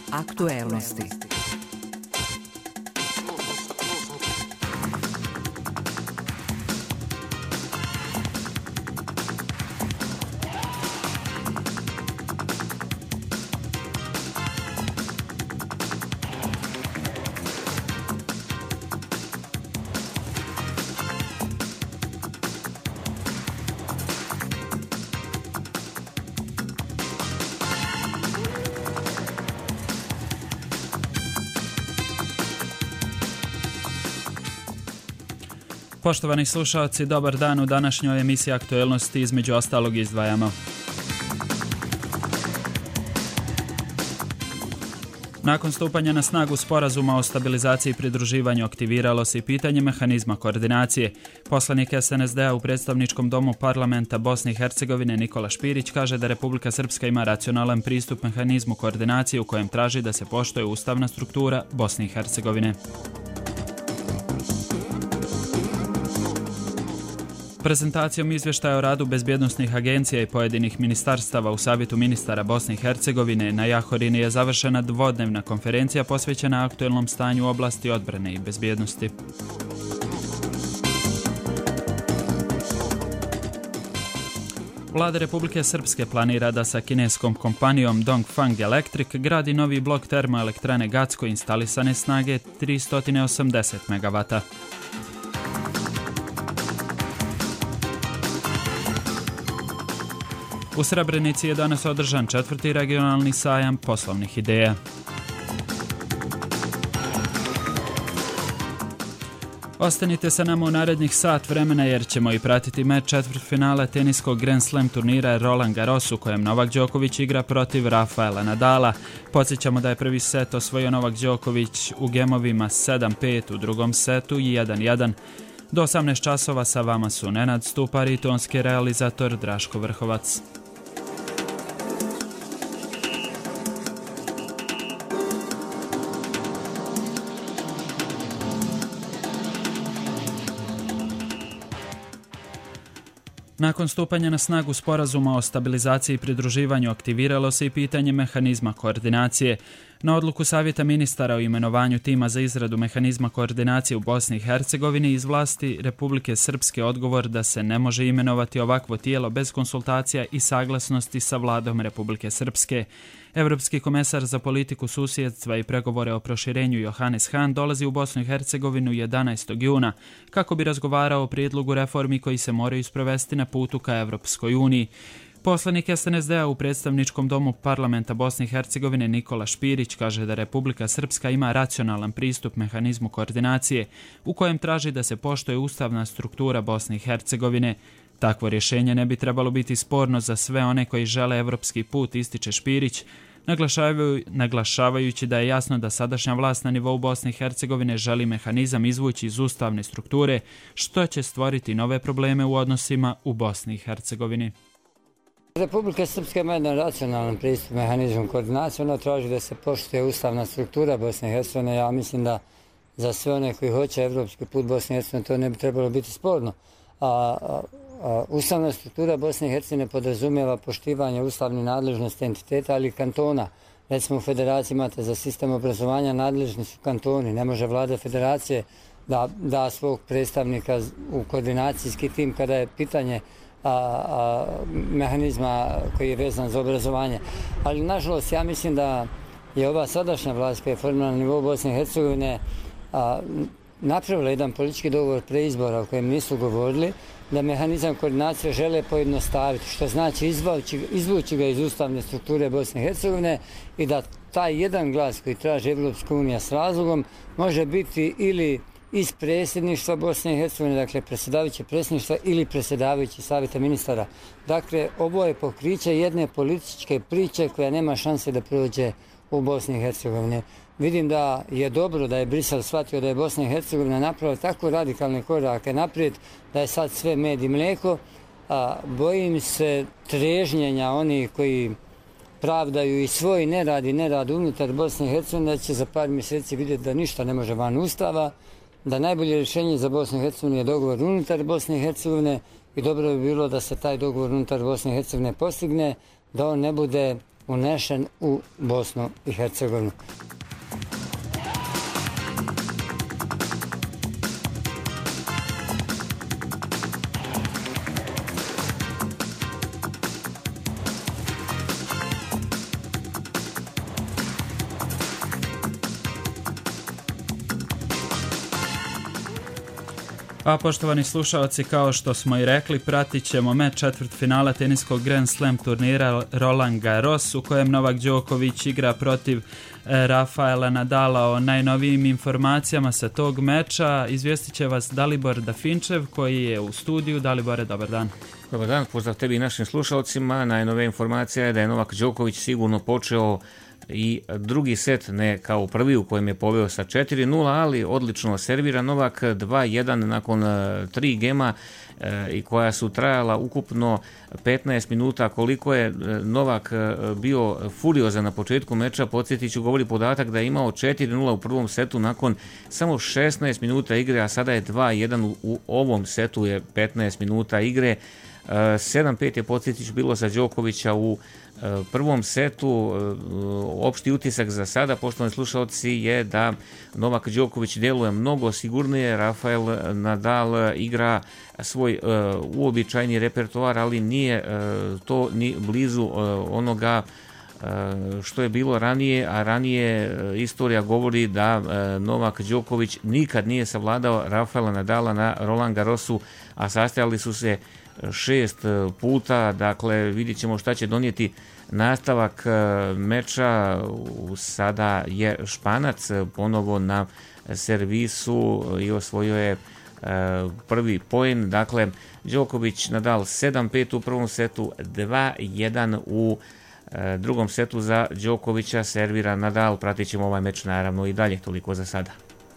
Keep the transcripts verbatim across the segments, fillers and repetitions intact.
Aktuelnosti. Poštovani slušalci, dobar dan. U današnjoj emisiji Aktuelnosti između ostalog izdvajamo. Nakon stupanja na snagu sporazuma o stabilizaciji i pridruživanju aktiviralo se i pitanje mehanizma koordinacije. Poslanik S N S D-a u predstavničkom domu parlamenta Bosne i Hercegovine Nikola Špirić kaže da Republika Srpska ima racionalan pristup mehanizmu koordinacije u kojem traži da se poštuje ustavna struktura Bosne i Hercegovine. Prezentacijom izvještaja o radu bezbjednosnih agencija i pojedinih ministarstava u Savjetu ministara Bosne i Hercegovine na Jahorini je završena dvodnevna konferencija posvećena aktuelnom stanju u oblasti odbrane i bezbjednosti. Vlada Republike Srpske planira da sa kineskom kompanijom Dongfang Electric gradi novi blok termoelektrane Gacko instalisane snage tristo osamdeset megavata. U Srebrenici je danas održan četvrti regionalni sajam poslovnih ideja. Ostanite sa nama u narednih sat vremena jer ćemo i pratiti meč četvrtfinala teniskog Grand Slam turnira Roland Garros u kojem Novak Đoković igra protiv Rafaela Nadala. Podsjećamo da je prvi set osvojio Novak Đoković u gemovima sedam pet, u drugom setu i jedan jedan. Do osamnaest časova sa vama su Nenad Stupar i tonski realizator Draško Vrhovac. Nakon stupanja na snagu sporazuma o stabilizaciji i pridruživanju aktiviralo se i pitanje mehanizma koordinacije. Na odluku Savjeta ministara o imenovanju tima za izradu mehanizma koordinacije u Bosni i Hercegovini iz vlasti Republike Srpske odgovor da se ne može imenovati ovakvo tijelo bez konsultacija i saglasnosti sa vladom Republike Srpske. Evropski komesar za politiku susjedstva i pregovore o proširenju Johannes Hahn dolazi u Bosnu i Hercegovinu jedanaestog juna kako bi razgovarao o prijedlogu reformi koji se moraju sprovesti na putu ka Evropskoj uniji. Poslanik S N S D-a u predstavničkom domu parlamenta Bosne i Hercegovine Nikola Špirić kaže da Republika Srpska ima racionalan pristup mehanizmu koordinacije u kojem traži da se poštuje ustavna struktura Bosne i Hercegovine. Takvo rješenje ne bi trebalo biti sporno za sve one koji žele evropski put, ističe Špirić, naglašavajući da je jasno da sadašnja vlast na nivou Bosne i Hercegovine želi mehanizam izvući iz ustavne strukture, što će stvoriti nove probleme u odnosima u Bosni i Hercegovini. Republika Srpska ima jedan racionalan pristup mehanizmu koordinacije. Ona traži da se poštuje ustavna struktura Bosne i Hercegovine. Ja mislim da za sve one koji hoće evropski put Bosne i Hercegovine to ne bi trebalo biti sporno. A, a, a, ustavna struktura Bosne i Hercegovine podrazumijeva poštivanje ustavnih nadležnosti entiteta, ali i kantona. Recimo u federaciji imate za sistem obrazovanja nadležni su kantoni. Ne može vlada federacije da da svog predstavnika u koordinacijski tim kada je pitanje A, a, mehanizma koji je vezan za obrazovanje. Ali nažalost ja mislim da je ova sadašnja vlast koja je formirana na nivou Bosne i Hercegovine a, napravila jedan politički dogovor pre izbora o kojem nisu govorili, da mehanizam koordinacije žele pojednostaviti, što znači izvući, izvući ga iz ustavne strukture Bosne i Hercegovine i da taj jedan glas koji traži Evropska unija s razlogom može biti ili iz predsjedništva Bosne i Hercegovine, dakle predsjedavajuće predsjedništva ili predsjedavajući Savjeta ministara. Dakle, ovo je pokriće jedne političke priče koja nema šanse da prođe u Bosni i Hercegovini. Vidim da je dobro da je Brisel shvatio da je Bosna i Hercegovina napravila tako radikalne korake naprijed, da je sad sve med i mlijeko. A, bojim se trežnjenja onih koji pravdaju i svoj nerad i nerad unutar Bosne i Hercegovine, da će za par mjeseci vidjeti da ništa ne može van Ustava, da najbolje rješenje za Bosnu i Hercegovinu je dogovor unutar Bosne i Hercegovine i dobro bi bilo da se taj dogovor unutar Bosne i Hercegovine postigne, da on ne bude unešen u Bosnu i Hercegovinu. A poštovani slušalci, kao što smo i rekli, pratit ćemo meč četvrtfinala teniskog Grand Slam turnira Roland Garros, u kojem Novak Đoković igra protiv Rafaela Nadala. O najnovijim informacijama sa tog meča izvijestit će vas Dalibor Dafinčev, koji je u studiju. Dalibore, dobar dan. Dobar dan, pozdrav tebi i našim slušalcima. Najnovija informacija je da je Novak Đoković sigurno počeo i drugi set, ne kao prvi u kojem je poveo sa četiri nula, ali odlično servira Novak dva jedan nakon tri gema e, i koja su trajala ukupno petnaest minuta. Koliko je Novak bio furiozan na početku meča, podsjetit ću, govori podatak da je imao četiri nula u prvom setu nakon samo šesnaest minuta igre, a sada je dva jedan u, u ovom setu je petnaest minuta igre. sedam pet je, podsjetit ću, bilo za Đokovića u prvom setu. Opšti utisak za sada, poštovani slušalci, je da Novak Đoković djeluje mnogo sigurnije. Rafael Nadal igra svoj uh, uobičajeni repertoar, ali nije uh, to ni blizu uh, onoga uh, što je bilo ranije, a ranije uh, istorija govori da uh, Novak Đoković nikad nije savladao Rafaela Nadala na Roland Garrosu, a sastajali su se šest puta. Dakle, vidjet ćemo šta će donijeti nastavak meča. Sada je Španac ponovo na servisu i osvojio je prvi poen. Dakle, Đoković Nadal sedam pet u prvom setu, dva jedan u drugom setu za Đokovića servira Nadal. Pratit ćemo ovaj meč naravno i dalje. Toliko za sada.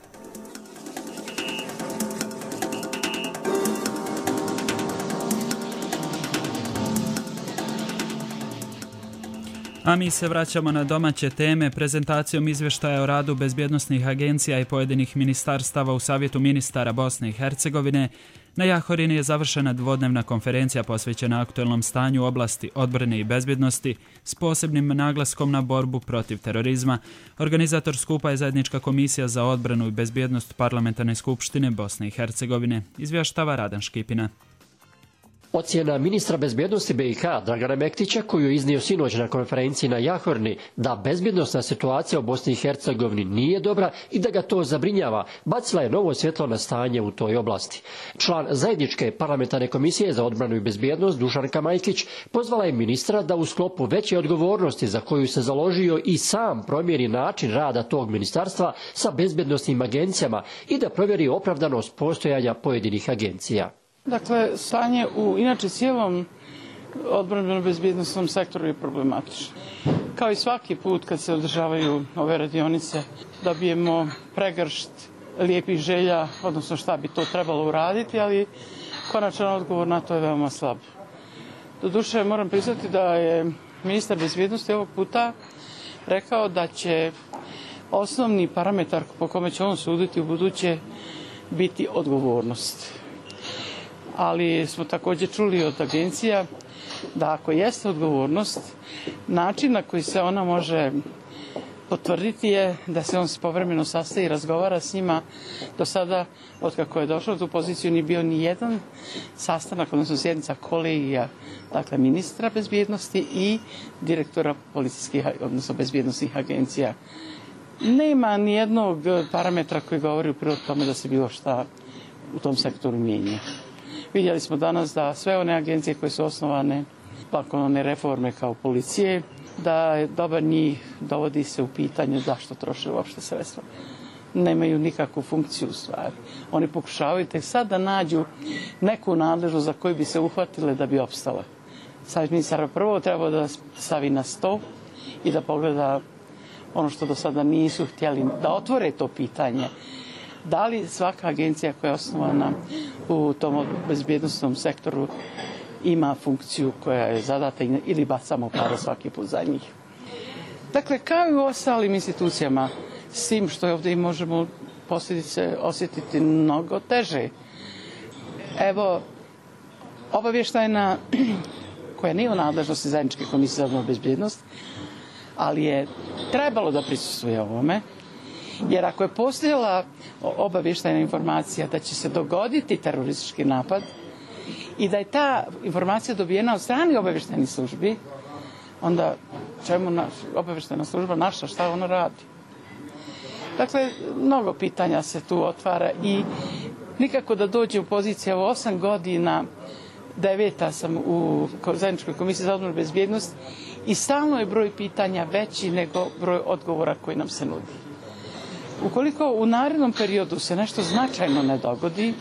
A mi se vraćamo na domaće teme. Prezentacijom izvještaja o radu bezbjednosnih agencija i pojedinih ministarstava u Savjetu ministara Bosne i Hercegovine na Jahorini je završena dvodnevna konferencija posvećena aktuelnom stanju u oblasti odbrane i bezbjednosti s posebnim naglaskom na borbu protiv terorizma. Organizator skupa je Zajednička komisija za odbranu i bezbjednost Parlamentarne skupštine Bosne i Hercegovine, izvještava Radan Škipina. Ocjena ministra bezbjednosti B i H Dragana Mektića, koju je iznio sinoć na konferenciji na Jahorni, da bezbjednosna situacija u Bosni i Hercegovini nije dobra i da ga to zabrinjava, bacila je novo svjetlo na stanje u toj oblasti. Član Zajedničke parlamentarne komisije za odbranu i bezbjednost Dušanka Majkić pozvala je ministra da u sklopu veće odgovornosti za koju se založio i sam promijeni način rada tog ministarstva sa bezbjednosnim agencijama i da provjeri opravdanost postojanja pojedinih agencija. Dakle, stanje u inače cijelom odbrambeno-bezbjednosnom sektoru je problematično. Kao i svaki put kad se održavaju ove radionice, dobijemo pregršt lijepih želja, odnosno šta bi to trebalo uraditi, ali konačan odgovor na to je veoma slab. Doduše, moram priznati da je ministar bezbjednosti ovog puta rekao da će osnovni parametar po kome će on suditi u buduće biti odgovornost. Ali smo također čuli od agencija da ako jeste odgovornost, način na koji se ona može potvrditi je da se on povremeno sastaje i razgovara s njima. Do sada, otkako je došao u tu poziciju, nije bio ni jedan sastanak, odnosno sjednica kolegija, dakle ministra bezbjednosti i direktora policijskih, odnosno bezbjednosnih agencija. Nema ni jednog parametra koji govori u prilog tome da se bilo šta u tom sektoru mijenja. Vidjeli smo danas da sve one agencije koje su osnovane nakon one reforme kao policije, da je dobar njih dovodi se u pitanje zašto troše uopšte sredstva. Nemaju nikakvu funkciju u stvari. Oni pokušavaju tek sad da nađu neku nadležnost za koju bi se uhvatile da bi opstala. Savjet ministara prvo treba da stavi na sto i da pogleda ono što do sada nisu htjeli, da otvore to pitanje. Da li svaka agencija koja je osnovana u tom bezbjednostnom sektoru ima funkciju koja je zadata ili bacamo pare svaki put za njih. Dakle, kao i u ostalim institucijama, s tim što ovdje možemo posljedice osjetiti mnogo teže. Evo, obavještajna koja nije u nadležnosti zajedničke komisije za odbranu i bezbjednost, ali je trebalo da prisustvuje ovome, jer ako je postojala obavještajna informacija da će se dogoditi teroristički napad i da je ta informacija dobijena od strane obavještajnih službi, onda čemu naš, obavještajna služba naša, šta ona radi? Dakle, mnogo pitanja se tu otvara i nikako da dođe u poziciju, evo osam godina, deveta sam u zajedničkoj komisiji za odbranu i bezbjednost i stalno je broj pitanja veći nego broj odgovora koji nam se nudi. Ukoliko u narednom periodu se nešto značajno ne dogodi,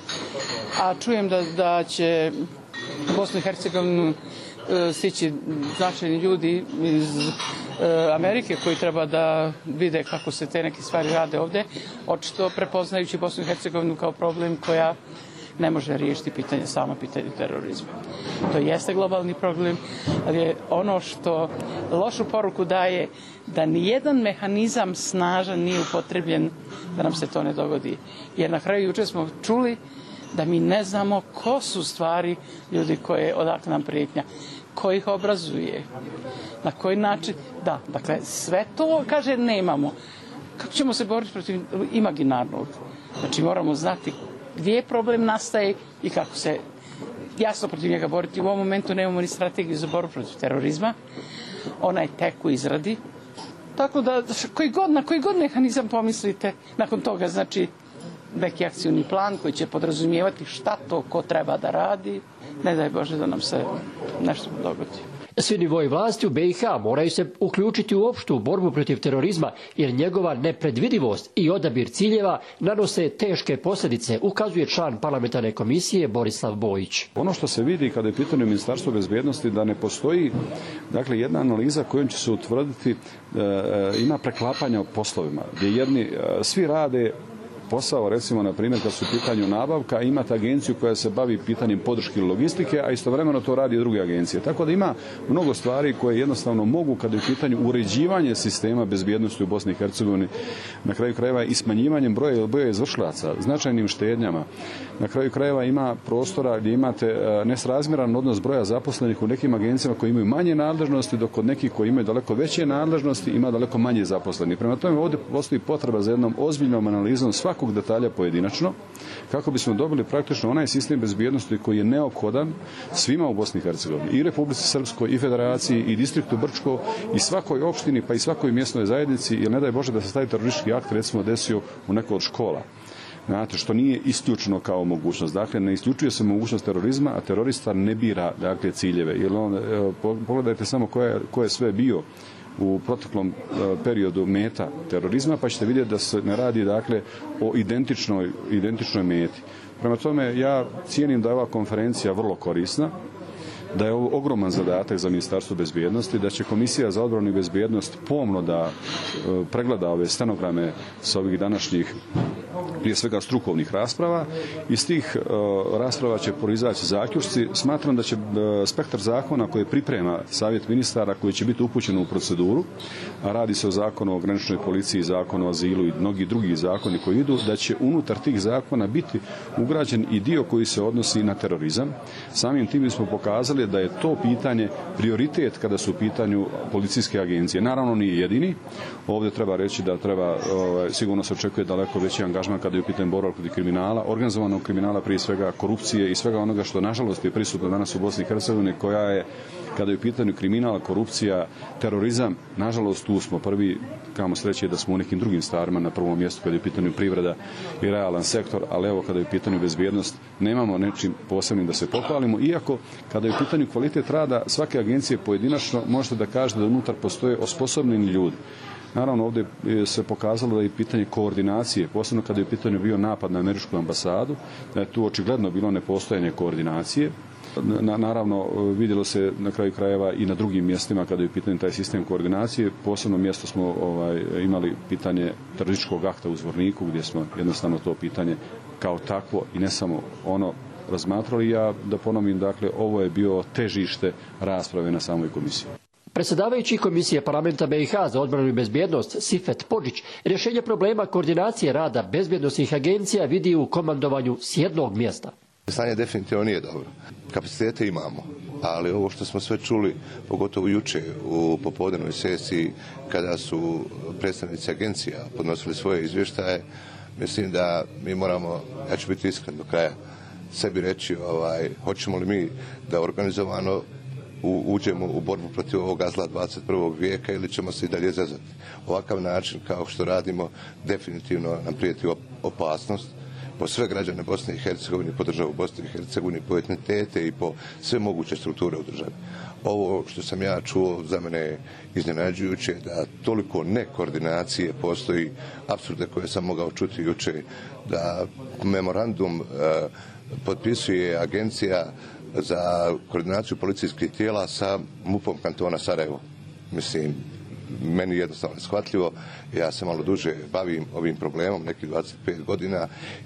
a čujem da, da će Bosnu i Hercegovinu e, stići značajni ljudi iz e, Amerike koji treba da vide kako se te neke stvari rade ovdje, očito prepoznajući Bosnu i Hercegovinu kao problem koja ne može riješiti pitanje, samo pitanje terorizma. To jeste globalni problem, ali je ono što lošu poruku daje da nijedan mehanizam snažan nije upotrebljen da nam se to ne dogodi. Jer na kraju jučer smo čuli da mi ne znamo ko su stvari ljudi koje odakle nam prijetnja, ko ih obrazuje, na koji način. Da, dakle, sve to, kaže, nemamo. Kako ćemo se boriti protiv imaginarnog? Znači, moramo znati gdje problem nastaje i kako se jasno protiv njega boriti. U ovom momentu nemamo ni strategiju za borbu protiv terorizma. Ona je tek u izradi. Tako da, koji god, na koji god mehanizam pomislite, nakon toga, znači, neki akcioni plan koji će podrazumijevati šta to ko treba da radi, ne daj Bože da nam se nešto dogodi. Svi nivoi vlasti u B i H moraju se uključiti u opštu borbu protiv terorizma, jer njegova nepredvidivost i odabir ciljeva nanose teške posljedice, ukazuje član parlamentarne komisije Borislav Bojić. Ono što se vidi kada je pitanje Ministarstva bezbjednosti da ne postoji, dakle, jedna analiza kojom će se utvrditi, e, ima preklapanja o poslovima, gdje jedni, e, svi rade posao, recimo, na primjer, kad su u pitanju nabavka, imate agenciju koja se bavi pitanjem podrške i logistike, a istovremeno to radi i druge agencije. Tako da ima mnogo stvari koje jednostavno mogu, kada je u pitanju uređivanje sistema bezbjednosti u Bosni i Hercegovini, na kraju krajeva i smanjivanjem broja, broja izvršilaca, značajnim štednjama. Na kraju krajeva ima prostora gdje imate nesrazmjeran odnos broja zaposlenih u nekim agencijama koji imaju manje nadležnosti, dok kod nekih koji imaju daleko veće nadležnosti ima daleko manje zaposlenih. Prema tome, ovdje postoji potreba za jednom ozbiljnom analizom svakog detalja pojedinačno, kako bismo dobili praktično onaj sistem bezbjednosti koji je neophodan svima u Bosni i Hercegovini, i Republici Srpskoj, i Federaciji, i distriktu Brčko, i svakoj opštini, pa i svakoj mjesnoj zajednici, jer ne daj Bože da se taj teroristički akt recimo desio u nekoj od škola. Znate, što nije isključeno kao mogućnost. Dakle, ne isključuje se mogućnost terorizma, a terorista ne bira, dakle, ciljeve. Jer on, evo, pogledajte samo ko je, ko je sve bio u proteklom periodu meta terorizma, pa ćete vidjeti da se ne radi, dakle, o identičnoj, identičnoj meti. Prema tome, ja cijenim da je ova konferencija vrlo korisna, da je ovo ogroman zadatak za Ministarstvo bezbjednosti, da će Komisija za odbranu i bezbjednost pomno da e, pregleda ove stenograme s ovih današnjih, prije svega, strukovnih rasprava. Iz tih e, rasprava će proizaći zaključci. Smatram da će e, spektar zakona koje priprema Savjet ministara, koji će biti upućen u proceduru, a radi se o zakonu o graničnoj policiji, zakonu o azilu i mnogi drugi zakoni koji idu, da će unutar tih zakona biti ugrađen i dio koji se odnosi na terorizam. Samim tim smo pokazali da je to pitanje prioritet kada su u pitanju policijske agencije. Naravno, nije jedini. Ovdje treba reći da treba, ovaj, sigurno se očekuje daleko veći angažman kada je u pitanju borba protiv kriminala, organizovanog kriminala, prije svega korupcije i svega onoga što nažalost je prisutno danas u Bosni i Hercegovini, koja je, kada je u pitanju kriminal, korupcija, terorizam, nažalost tu smo prvi, kamo sreće da smo u nekim drugim stvarima na prvom mjestu kada je u pitanju privreda i realan sektor, ali evo kada je u pitanju bezbjednost nemamo nečim posebnim da se pohvalimo, iako kada je u pitanju kvalitet rada svake agencije pojedinačno možete da kažete da unutar postoje osposobljeni ljudi. Naravno, ovdje se pokazalo da je pitanje koordinacije, posebno kada je u pitanju bio napad na američku ambasadu, da je tu očigledno bilo nepostojanje koordinacije. Na, naravno, vidjelo se na kraju krajeva i na drugim mjestima kada je u pitanju taj sistem koordinacije. Posebno mjesto smo ovaj, imali pitanje terorističkog akta u Zvorniku, gdje smo jednostavno to pitanje kao takvo i ne samo ono razmatrali. Ja da ponovim, dakle, ovo je bio težište rasprave na samoj komisiji. Predsjedavajući Komisije parlamenta B i H za odbranu i bezbjednost Sifet Podžić rješenje problema koordinacije rada bezbjednosnih agencija vidi u komandovanju s jednog mjesta. Stanje definitivno nije dobro. Kapacitete imamo, ali ovo što smo sve čuli, pogotovo juče u popodnevnoj sesiji, kada su predstavnici agencija podnosili svoje izvještaje, mislim da mi moramo, ja ću biti iskren do kraja, sebi reći ovaj, hoćemo li mi da organizovano u, uđemo u borbu protiv ovoga zla dvadeset prvog vijeka ili ćemo se i dalje zezati. Ovakav način kao što radimo definitivno nam prijeti opasnost po sve građane Bosne i Hercegovine, po državu Bosne i Hercegovine, po etnitete i po sve moguće strukture u državi. Ovo što sam ja čuo za mene je iznenađujuće da toliko nekoordinacije postoji, apsurde koje sam mogao čuti juče, da memorandum e, potpisuje agencija za koordinaciju policijskih tijela sa MUP-om kantona Sarajevo. Mislim, meni jednostavno neshvatljivo. Ja se malo duže bavim ovim problemom, nekih dvadeset pet godina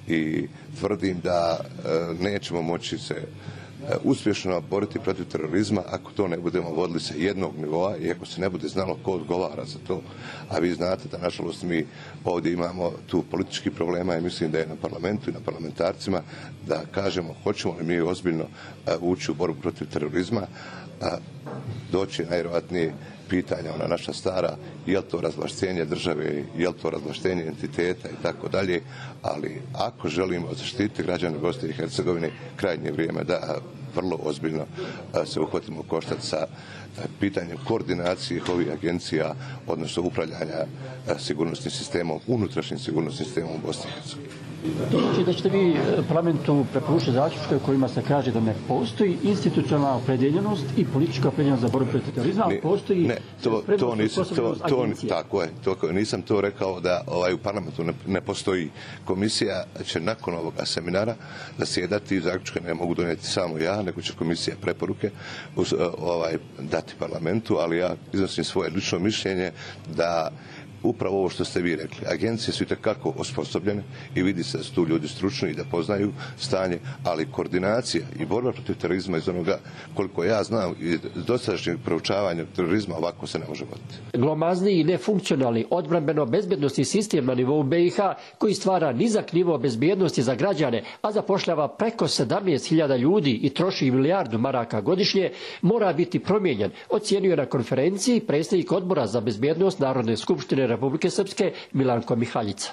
i tvrdim da e, nećemo moći se e, uspješno boriti protiv terorizma ako to ne budemo vodili sa jednog nivoa i ako se ne bude znalo ko odgovara za to. A vi znate da nažalost mi ovdje imamo tu političkih problema i mislim da je na parlamentu i na parlamentarcima da kažemo hoćemo li mi ozbiljno e, ući u borbu protiv terorizma. A, doći najvjerojatnije pitanja, ona naša stara, je li to razvlaštenje države, je li to razvlaštenje entiteta i tako dalje, ali ako želimo zaštititi građane Bosne i Hercegovine, krajnje vrijeme da vrlo ozbiljno se uhvatimo koštac sa pitanjem koordinacije ovih agencija, odnosno upravljanja sigurnosnim sistemom, unutrašnjim sigurnosnim sistemom u Bosni i Hercegovini. To znači da ćete vi parlamentu preporučiti zaključke u kojima se kaže da ne postoji institucionalna opredjeljenost i politička opredjeljenost za borbu protiv terorizma, ali postoji ne, to, to nisam, to, to, tako je, to, nisam to rekao da ovaj, u parlamentu ne, ne postoji komisija, će nakon ovoga seminara zasjedati, zaključke ne mogu donijeti samo ja, nego će komisija preporuke uz, ovaj, dati parlamentu, ali ja iznosim svoje lično mišljenje da upravo ovo što ste vi rekli. Agencije su itekako osposobljene i vidi se da su tu ljudi stručni i da poznaju stanje, ali koordinacija i borba protiv terorizma iz onoga, koliko ja znam, i dosadašnjeg proučavanja terorizma ovako se ne može voditi. Glomazni i nefunkcionalni odbrambeno-bezbjednosni sistem na nivou B i H koji stvara nizak nivo bezbjednosti za građane, a zapošljava preko sedamnaest hiljada ljudi i troši milijardu maraka godišnje, mora biti promijenjen, ocijenio na konferenciji predsjednik Odbora za bezbjednost Narodne skupštine Republike Srpske Milanko Mihaljica.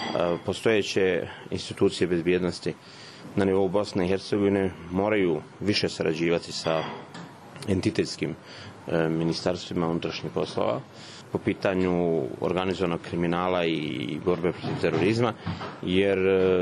Postojeće institucije bezbjednosti na nivou Bosne i Hercegovine moraju više sarađivati sa entitetskim ministarstvima unutrašnjih poslova po pitanju organizovanog kriminala i borbe protiv terorizma, jer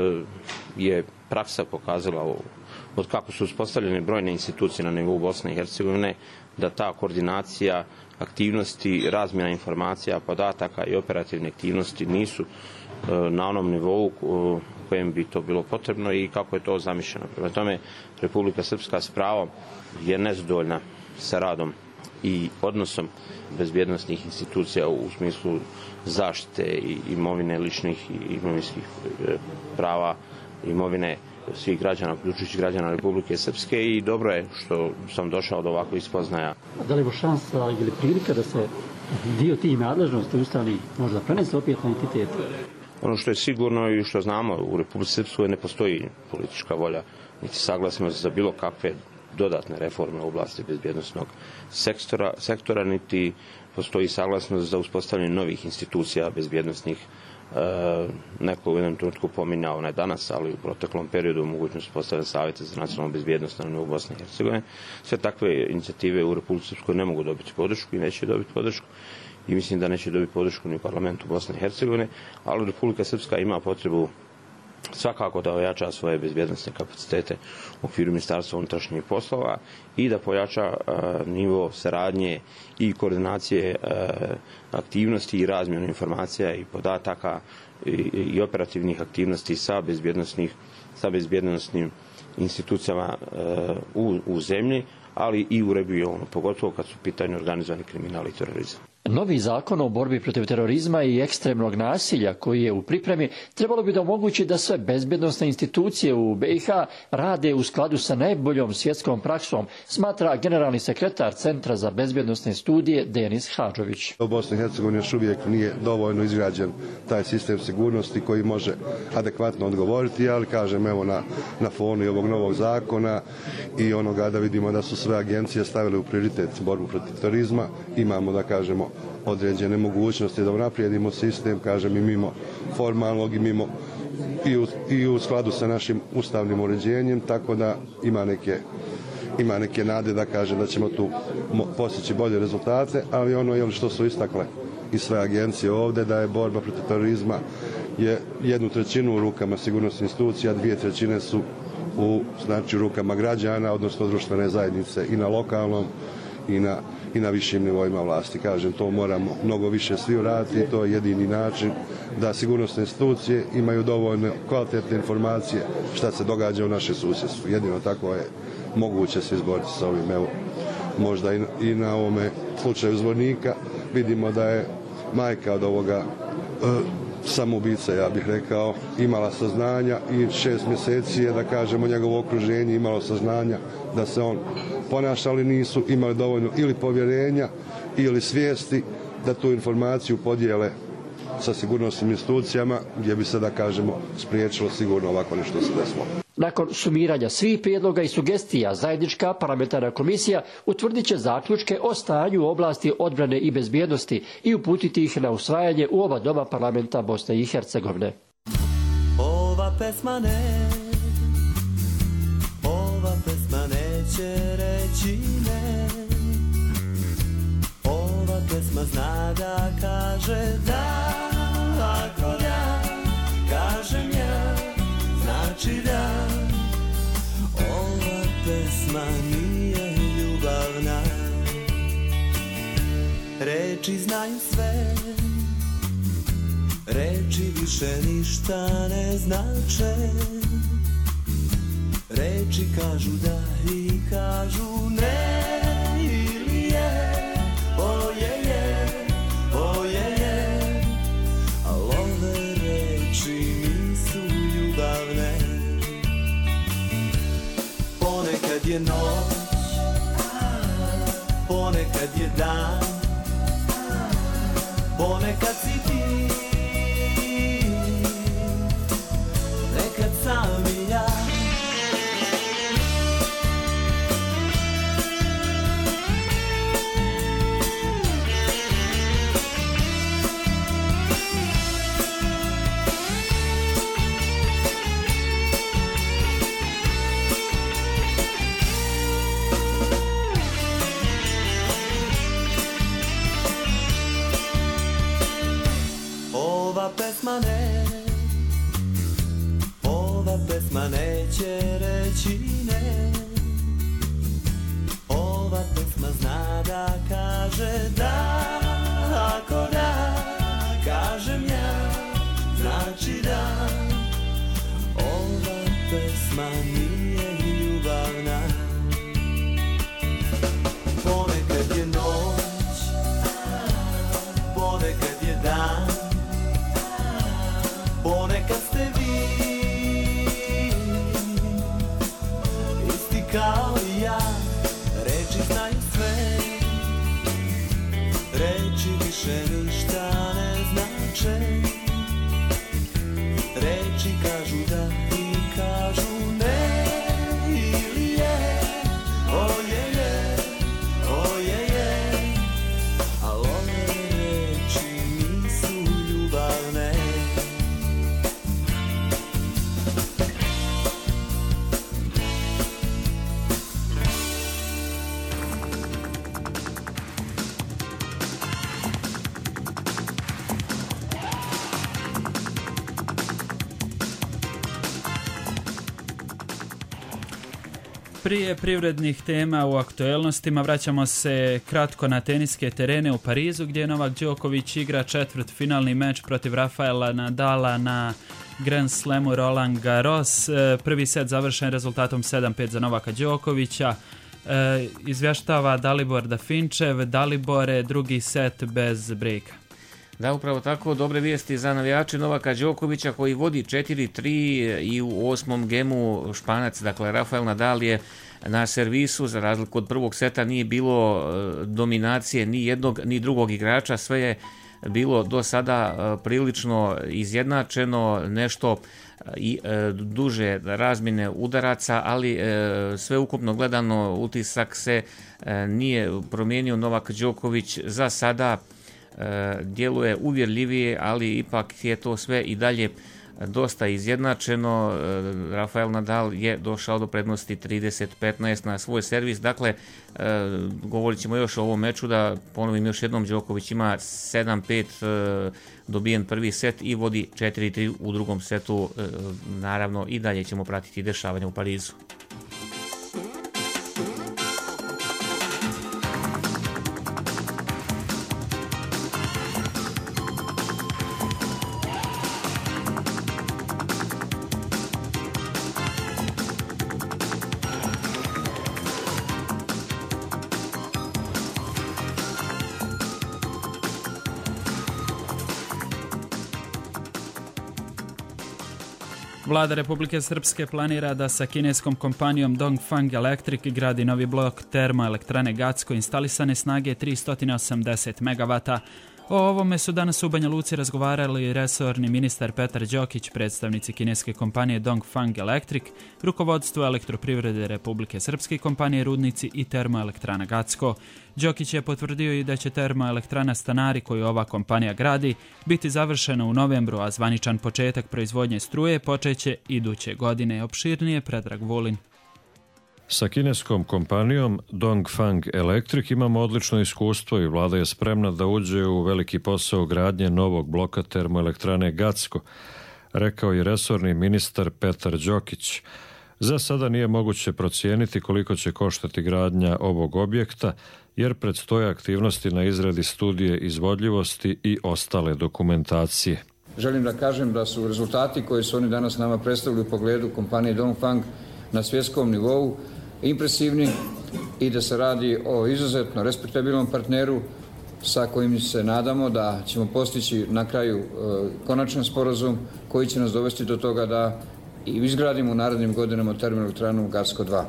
je praksa pokazala od kako su uspostavljene brojne institucije na nivou Bosne i Hercegovine da ta koordinacija aktivnosti, razmjena informacija, podataka i operativne aktivnosti nisu na onom nivou kojem bi to bilo potrebno i kako je to zamišljeno. Prema tome, Republika Srpska s pravom je nezadovoljna sa radom i odnosom bezbjednosnih institucija u smislu zaštite imovine, ličnih i imovinskih prava, imovine svih građana, uključujući građana Republike Srpske, i dobro je što sam došao do ovakvih spoznaja. Da li je šansa ili prilika da se dio tih nadležnosti ustavnih možda prenese opet na entitete? Ono što je sigurno i što znamo, u Republici Srpskoj ne postoji politička volja niti saglasnost za bilo kakve dodatne reforme u oblasti bezbjednosnog sektora, sektora niti postoji saglasnost za uspostavljanje novih institucija bezbjednosnih. E, neko u jednom trenutku pominjao, ne danas, ali u proteklom periodu mogućnost postavljanja savjeta za nacionalnu bezbjednost na nivou Bosne i Hercegovine. Sve takve inicijative u Republici Srpskoj ne mogu dobiti podršku i neće dobiti podršku i mislim da neće dobiti podršku ni u parlamentu Bosne i Hercegovine, ali Republika Srpska ima potrebu svakako da ojača svoje bezbjednosne kapacitete u okviru Ministarstva unutrašnjih poslova i da pojača a, nivo saradnje i koordinacije a, aktivnosti i razmjenu informacija i podataka i, i operativnih aktivnosti sa bezbjednosnih sa bezbjednosnim institucijama a, u, u zemlji, ali i u regionu, pogotovo kad su u pitanju organizovani kriminal i terorizam. Novi zakon o borbi protiv terorizma i ekstremnog nasilja koji je u pripremi trebalo bi da omogući da sve bezbjednosne institucije u B i H rade u skladu sa najboljom svjetskom praksom, smatra generalni sekretar Centra za bezbjednosne studije Denis Hadžović. U Bosni i Hercegovini još uvijek nije dovoljno izgrađen taj sistem sigurnosti koji može adekvatno odgovoriti, ali kažem evo na, na fonu i ovog novog zakona i onoga da vidimo da su sve agencije stavile u prioritet borbu protiv terorizma, imamo da kažemo određene mogućnosti da unaprijedimo sistem, kažem i mimo formalnog i mimo i u, i u skladu sa našim ustavnim uređenjem, tako da ima neke, ima neke nade da kaže da ćemo tu postići bolje rezultate, ali ono je što su istakle i sve agencije ovdje, da je borba protiv terorizma je jednu trećinu u rukama sigurnosnih institucija, dvije trećine su u znači rukama građana, odnosno društvene zajednice i na lokalnom i na, i na višim nivoima vlasti. Kažem, to moramo mnogo više svi uraditi i to je jedini način da sigurnosne institucije imaju dovoljno kvalitetne informacije šta se događa u našem susjedstvu. Jedino tako je moguće se izboriti sa ovim. Evo, možda i, i na ovome slučaju Zvornika vidimo da je majka od ovoga e, samoubica, ja bih rekao, imala saznanja i šest mjeseci je, da kažemo, njegovo okruženje imalo saznanja da se on ponaša, ali nisu imali dovoljno ili povjerenja ili svijesti da tu informaciju podijele sa sigurnosnim institucijama gdje bi se, da kažemo, spriječilo sigurno ovako nešto se desilo. Nakon sumiranja svih prijedloga i sugestija, zajednička parlamentarna komisija utvrdit će zaključke o stanju u oblasti odbrane i bezbjednosti i uputiti ih na usvajanje u oba doma parlamenta Bosne i Hercegovine. Ova pesma ne, ova pesma neće reći ne, ova pesma zna da kaže da, ako da, kažem ja, znači da. Ova pesma nije ljubavna, reči znaju sve, reči više ništa ne znače, reči kažu da i kažu ne, ili je, oje je, oje je, al ove reči nisu ljubavne. Ponekad je noć, ponekad je dan, ponekad si ti, nekad sam i ja. Ova pesma ne, ova pesma neće reći ne, ova pesma zna da kaže da, ako da, kažem ja, znači da. Ova pesma nije ljubavna, ponekad je noć, ponekad je dan, ponekad ste vi, isti kao i ja, reči znaju sve, reči više ništa ne znače, reči kažu da i kažu ne, ili je, oje je, oje je, al ove reči nisu ljubavne. Prije privrednih tema u aktuelnostima vraćamo se kratko na teniske terene u Parizu gdje Novak Đoković igra četvrtfinalni meč protiv Rafaela Nadala na Grand Slamu Roland Garros. Prvi set završen rezultatom sedam pet za Novaka Đokovića. E, izvještava Dalibor Dafinčev. Dalibore, drugi set bez brejka. Da, upravo tako, dobre vijesti za navijače Novaka Đokovića koji vodi četiri tri i u osmom gemu Španac, dakle Rafael Nadal je na servisu, za razliku od prvog seta nije bilo dominacije ni jednog ni drugog igrača, sve je bilo do sada prilično izjednačeno, nešto i duže razmjene udaraca, ali sve ukupno gledano utisak se nije promijenio. Novak Đoković za sada djeluje uvjerljivije, ali ipak je to sve i dalje dosta izjednačeno. Rafael Nadal je došao do prednosti trideset petnaest na svoj servis. Dakle, govorit ćemo još o ovom meču, da ponovim još jednom, Đoković ima sedam pet dobijen prvi set i vodi četiri tri u drugom setu. Naravno i dalje ćemo pratiti dešavanja u Parizu. Vlada Republike Srpske planira da sa kineskom kompanijom Dongfang Electric gradi novi blok termoelektrane Gacko instalisane snage tristo osamdeset megavata. O ovome su danas u Banja Luci razgovarali resorni ministar Petar Đokić, predstavnici kineske kompanije Dongfang Electric, rukovodstvo Elektroprivrede Republike Srpske, kompanije Rudnici i termoelektrana Gacko. Đokić je potvrdio i da će termoelektrana Stanari, koju ova kompanija gradi, biti završena u novembru, a zvaničan početak proizvodnje struje počeće iduće godine. Opširnije Predrag Vulin. Sa kineskom kompanijom Dongfang Electric imamo odlično iskustvo i vlada je spremna da uđe u veliki posao gradnje novog bloka termoelektrane Gacko, rekao je resorni ministar Petar Đokić. Za sada nije moguće procijeniti koliko će koštati gradnja ovog objekta, jer predstoje aktivnosti na izradi studije izvodljivosti i ostale dokumentacije. Želim da kažem da su rezultati koje su oni danas nama predstavili u pogledu kompanije Dongfang na svjetskom nivou impresivni i da se radi o izuzetno respektabilnom partneru sa kojim se nadamo da ćemo postići na kraju e, konačan sporazum koji će nas dovesti do toga da izgradimo u narednim godinama termoelektranu Gacko dva.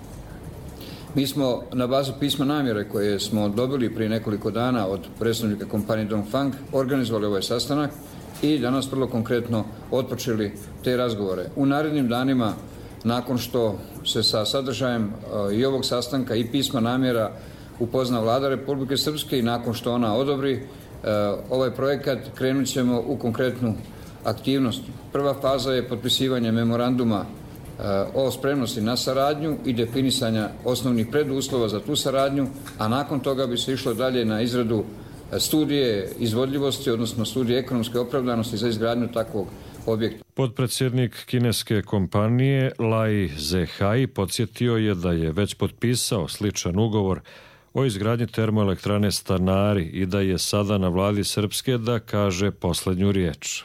Mi smo na bazi pisma namjere koje smo dobili prije nekoliko dana od predstavnika kompanije Dongfang organizovali ovaj sastanak i danas vrlo konkretno otpočeli te razgovore. U narednim danima, nakon što se sa sadržajem i ovog sastanka i pisma namjera upozna Vlada Republike Srpske i nakon što ona odobri ovaj projekat, krenut ćemo u konkretnu aktivnost. Prva faza je potpisivanje memoranduma o spremnosti na saradnju i definisanja osnovnih preduslova za tu saradnju, a nakon toga bi se išlo dalje na izradu studije izvodljivosti, odnosno studije ekonomske opravdanosti za izgradnju takvog objekta. Podpredsjednik kineske kompanije Lai Zehai podsjetio je da je već potpisao sličan ugovor o izgradnji termoelektrane Stanari i da je sada na vladi Srpske da kaže posljednju riječ.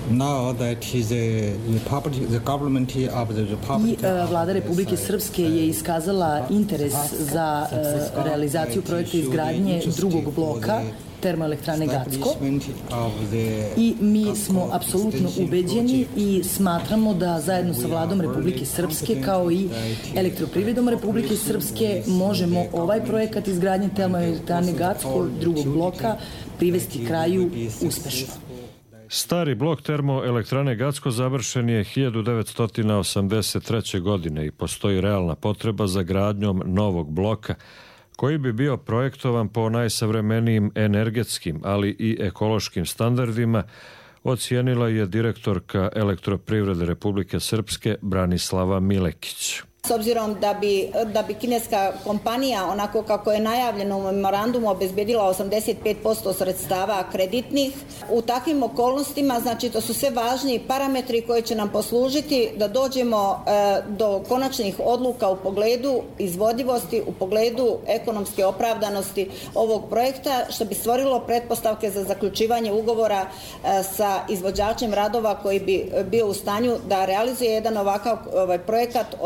I vlada Republike Srpske je iskazala interes za realizaciju projekta izgradnje drugog bloka termoelektrane Gacko i mi smo apsolutno ubeđeni i smatramo da zajedno sa vladom Republike Srpske kao i Elektroprivredom Republike Srpske možemo ovaj projekat izgradnje termoelektrane Gacko drugog bloka privesti kraju uspešno. Stari blok termoelektrane Gacko završen je hiljadu devetsto osamdeset treće. godine i postoji realna potreba za gradnjom novog bloka koji bi bio projektovan po najsavremenijim energetskim, ali i ekološkim standardima, ocijenila je direktorka Elektroprivrede Republike Srpske Branislava Milekić. S obzirom da bi, da bi kineska kompanija, onako kako je najavljeno u memorandumu, obezbedila osamdeset pet posto sredstava kreditnih, u takvim okolnostima, znači to su sve važni parametri koji će nam poslužiti da dođemo e, do konačnih odluka u pogledu izvodljivosti, u pogledu ekonomske opravdanosti ovog projekta, što bi stvorilo pretpostavke za zaključivanje ugovora e, sa izvođačem radova koji bi bio u stanju da realizuje jedan ovakav ovaj projekat, odnosno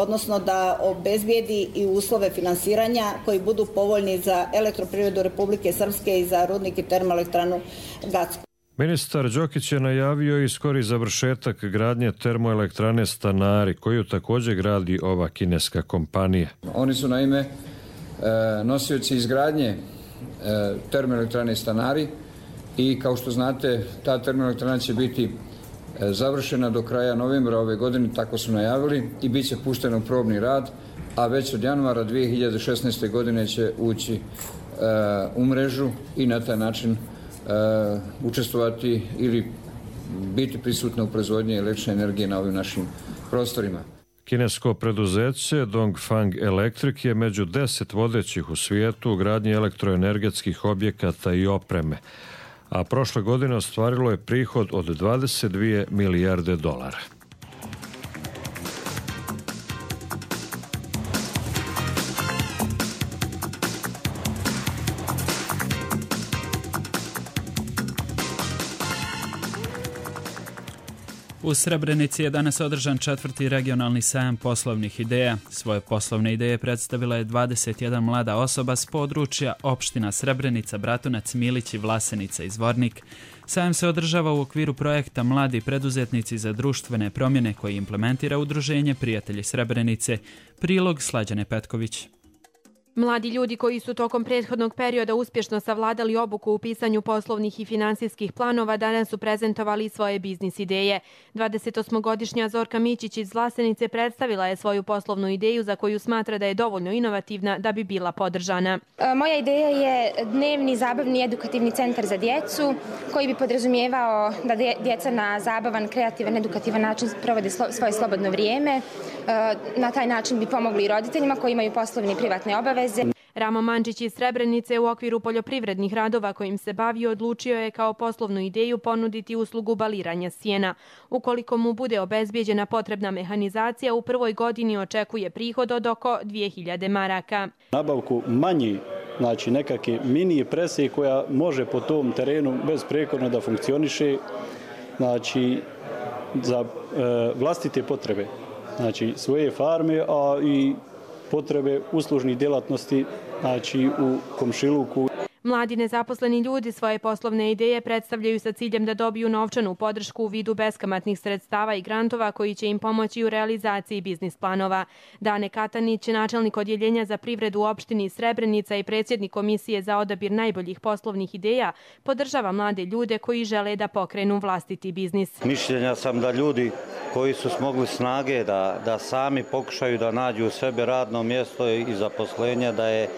da obezbijedi i uslove finansiranja koji budu povoljni za Elektroprivredu Republike Srpske i za rudnik i termoelektranu Gacko. Ministar Đokić je najavio i skori završetak gradnje termoelektrane Stanari, koju također gradi ova kineska kompanija. Oni su naime nosioci izgradnje termoelektrane Stanari i kao što znate ta termoelektrana će biti završena do kraja novembra ove godine, tako su najavili, i bit će pušteno u probni rad, a već od januara dvije hiljade šesnaeste. godine će ući u mrežu i na taj način Uh, učestvovati ili biti prisutna u proizvodnji električne energije na ovim našim prostorima. Kinesko preduzeće Dongfang Electric je među deset vodećih u svijetu u gradnji elektroenergetskih objekata i opreme, a prošle godine ostvarilo je prihod od dvadeset dvije milijarde dolara. U Srebrenici je danas održan četvrti regionalni sajam poslovnih ideja. Svoje poslovne ideje predstavila je dvadeset jedna mlada osoba s područja opština Srebrenica, Bratunac, Milić i Vlasenica i Zvornik. Sajam se održava u okviru projekta Mladi preduzetnici za društvene promjene koji implementira Udruženje Prijatelji Srebrenice. Prilog Slađane Petković. Mladi ljudi koji su tokom prethodnog perioda uspješno savladali obuku u pisanju poslovnih i finansijskih planova danas su prezentovali svoje biznis ideje. dvadesetosmogodišnja Zorka Mićić iz Vlasenice predstavila je svoju poslovnu ideju za koju smatra da je dovoljno inovativna da bi bila podržana. Moja ideja je dnevni zabavni edukativni centar za djecu koji bi podrazumijevao da djeca na zabavan, kreativan, edukativan način provode svoje slobodno vrijeme. Na taj način bi pomogli i roditeljima koji imaju poslovne i privatne obaveze. Ramo Mandžić iz Srebrenice u okviru poljoprivrednih radova kojim se bavio odlučio je kao poslovnu ideju ponuditi uslugu baliranja sjena. Ukoliko mu bude obezbijeđena potrebna mehanizacija, u prvoj godini očekuje prihod od oko dvije hiljade maraka. Nabavku manji, znači nekakve mini prese koja može po tom terenu bezprekorno da funkcioniše, znači za e, vlastite potrebe, znači svoje farme, a i potrebe uslužnih djelatnosti, znači u komšiluku. Mladi nezaposleni ljudi svoje poslovne ideje predstavljaju sa ciljem da dobiju novčanu podršku u vidu beskamatnih sredstava i grantova koji će im pomoći u realizaciji biznis planova. Dane Katanić, načelnik odjeljenja za privredu u opštini Srebrenica i predsjednik komisije za odabir najboljih poslovnih ideja, podržava mlade ljude koji žele da pokrenu vlastiti biznis. Mišljenja sam da ljudi koji su smogli snage da, da sami pokušaju da nađu u sebe radno mjesto i zaposlenje, da je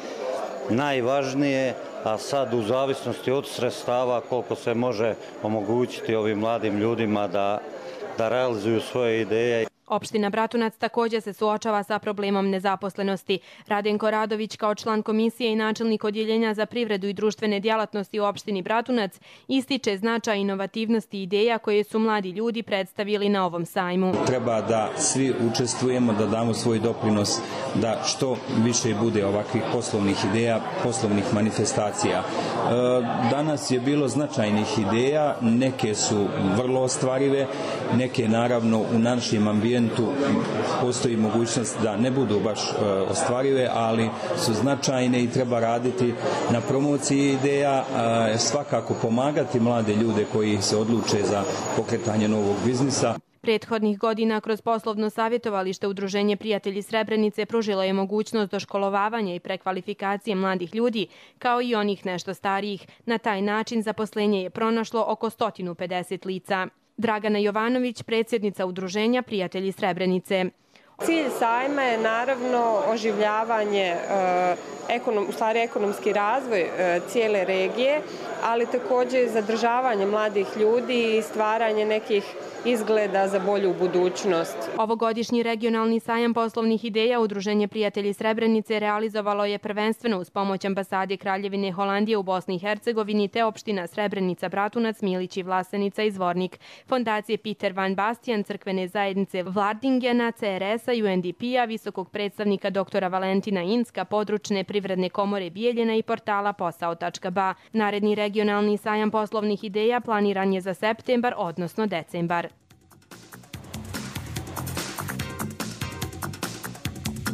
najvažnije, a sad u zavisnosti od sredstava koliko se može omogućiti ovim mladim ljudima da, da realizuju svoje ideje. Opština Bratunac također se suočava sa problemom nezaposlenosti. Radenko Radović kao član komisije i načelnik odjeljenja za privredu i društvene djelatnosti u opštini Bratunac ističe značaj inovativnosti ideja koje su mladi ljudi predstavili na ovom sajmu. Treba da svi učestvujemo, da damo svoj doprinos, da što više bude ovakvih poslovnih ideja, poslovnih manifestacija. Danas je bilo značajnih ideja, neke su vrlo ostvarive, neke naravno u našem ambijentu postoji mogućnost da ne budu baš ostvarive, ali su značajne i treba raditi na promociji ideja, svakako pomagati mlade ljude koji se odluče za pokretanje novog biznisa. Prethodnih godina kroz poslovno savjetovalište Udruženje Prijatelji Srebrenice pružilo je mogućnost doškolovavanja i prekvalifikacije mladih ljudi, kao i onih nešto starijih. Na taj način zaposlenje je pronašlo oko sto pedeset lica. Dragana Jovanović, predsjednica Udruženja Prijatelji Srebrenice. Cilj sajma je naravno oživljavanje, ekonom, u stvari ekonomski razvoj cijele regije, ali također zadržavanje mladih ljudi i stvaranje nekih izgleda za bolju budućnost. Ovogodišnji regionalni sajam poslovnih ideja Udruženje Prijatelji Srebrenice realizovalo je prvenstveno uz pomoć ambasade Kraljevine Holandije u Bosni i Hercegovini te opština Srebrenica, Bratunac, Milić i Vlasenica i Zvornik, fondacije Peter Van Bastian, crkvene zajednice Vlardingena, C R S-a, U N D P-a, visokog predstavnika doktora Valentina Inska, područne privredne komore Bijeljina i portala posao tačka ba. Naredni regionalni sajam poslovnih ideja planiran je za septembar, odnosno decembar.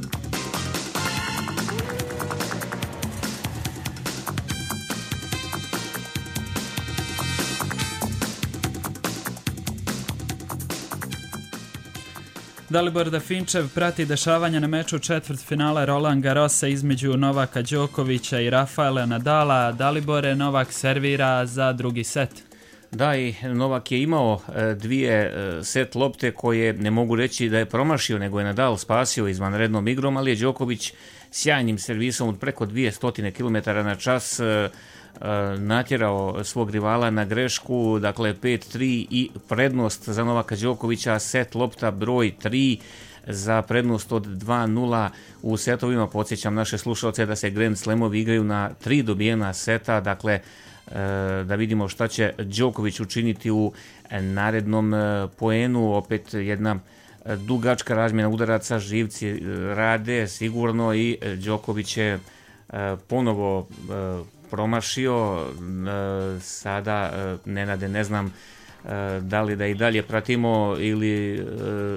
Dalibor Dafinčev prati dešavanja na meču četvrtfinala Roland Garrosa između Novaka Đokovića i Rafaela Nadala. Dalibore, Novak servira za drugi set. Da, i Novak je imao dvije set lopte koje ne mogu reći da je promašio, nego je Nadal spasio izvanrednom igrom, ali je Đoković sjajnim servisom od preko dvjesto kilometara na čas natjerao svog rivala na grešku, dakle pet tri i prednost za Novaka Đokovića, set lopta broj tri za prednost od dva nula u setovima. Podsjećam naše slušalce da se Grand Slamovi igraju na tri dobijena seta, dakle da vidimo šta će Đoković učiniti u narednom poenu. Opet jedna dugačka razmjena udaraca, živci rade sigurno i Đoković je ponovo promašio. Sada, Nenade, ne znam da li da i dalje pratimo ili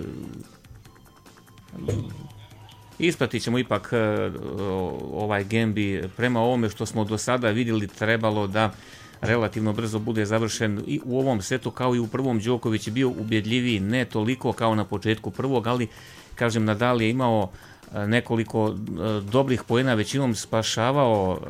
ispratit ćemo ipak ovaj game bi prema ovome što smo do sada vidjeli trebalo da relativno brzo bude završen i u ovom setu kao i u prvom. Đoković je bio ubjedljiviji, ne toliko kao na početku prvog, ali kažem Nadal je imao nekoliko dobrih poena, većinom spašavao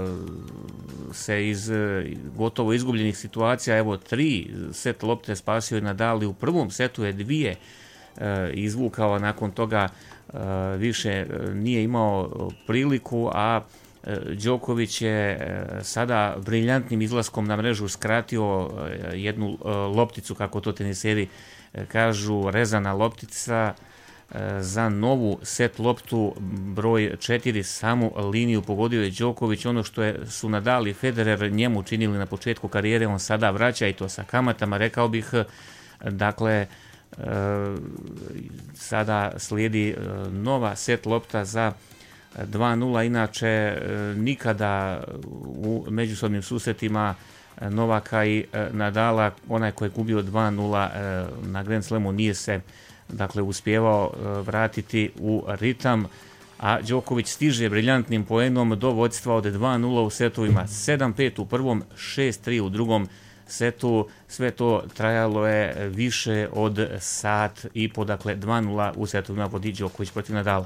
se iz gotovo izgubljenih situacija. Evo tri set lopte spasio je Nadal i u prvom setu je dvije izvukao, nakon toga više nije imao priliku, a Đoković je sada briljantnim izlaskom na mrežu skratio jednu lopticu, kako to teniseri kažu, rezana loptica za novu set loptu broj četiri. Samu liniju pogodio je Đoković. Ono što je, su Nadal i Federer njemu činili na početku karijere, on sada vraća i to sa kamatama, rekao bih. Dakle, sada slijedi nova set lopta za dva nula. Inače, nikada u međusobnim susretima Novaka i Nadala, onaj koji je gubio dva nula na Grand Slamu, nije se dakle uspjevao vratiti u ritam, a Đoković stiže briljantnim poenom do vodstva od dva nula u setovima, sedam pet u prvom, šest tri u drugom setu. Sve to trajalo je više od sat i po, dakle dva nula u setovima vodi Đoković protiv Nadala.